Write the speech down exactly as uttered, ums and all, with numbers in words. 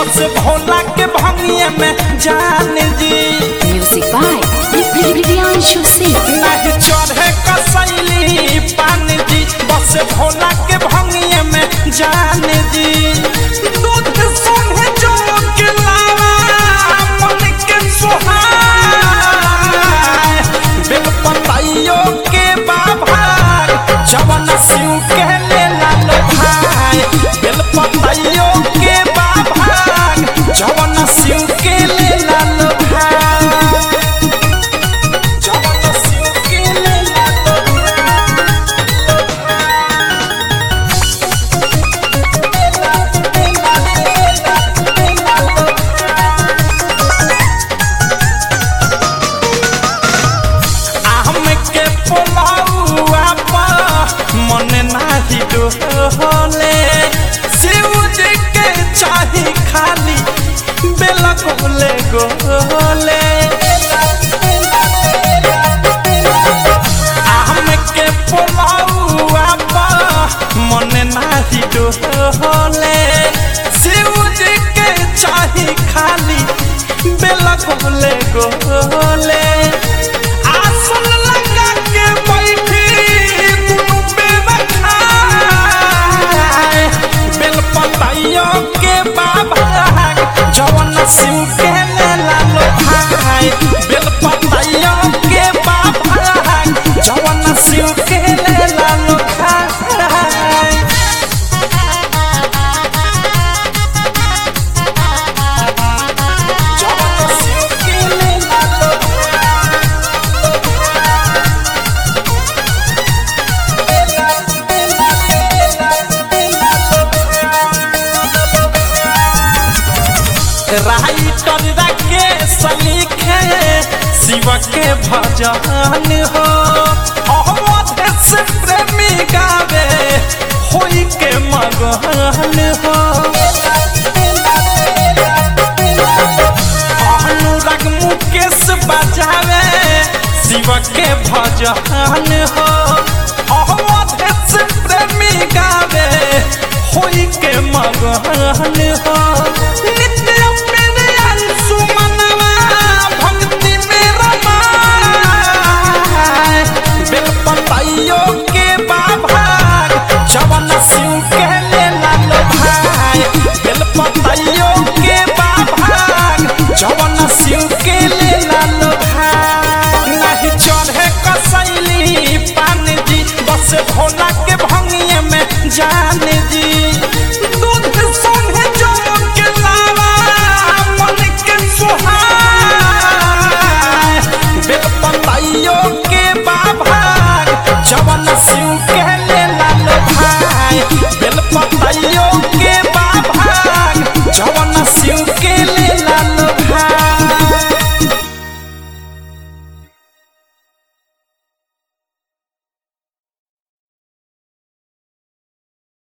बस भोला के भंगिए में जान जी। Music by Priyanshu Singh। नहीं चढ़े कसैली पान जी बस भोला के भंगिए में जान जी। दूध संगे जो के लावा मन के सुहाए बेल पताइयों के बाबा जवन शिव के ले लालो भाई बेल पताइयों के बाबा जवन शिव के ले लालो भाई जवन शिव के ले लालो आम के पोलाउआ पा मन नाही डोले शिव जी के चाही खाली बेला गोले गोले आम के पोलाउआ पा मन नाही डोले शिव जी के चाही खाली बेला गोले गोले आसन लगा के बैठी दुनु बेला खाए बेल पताइयों के बाबा जवन शिव के ले लालो भाई बेल पताइयों के बाबा जवन शिव के ले लालो भाई जवन शिव के ले लालो राइटर राकेश लिखे शिव के भजन हो अवध से प्रेमी गावे होई के मगन हो अनुराग मुकेश बजावे शिव के भजन हो अवध से प्रेमी गावे होई के मगन हो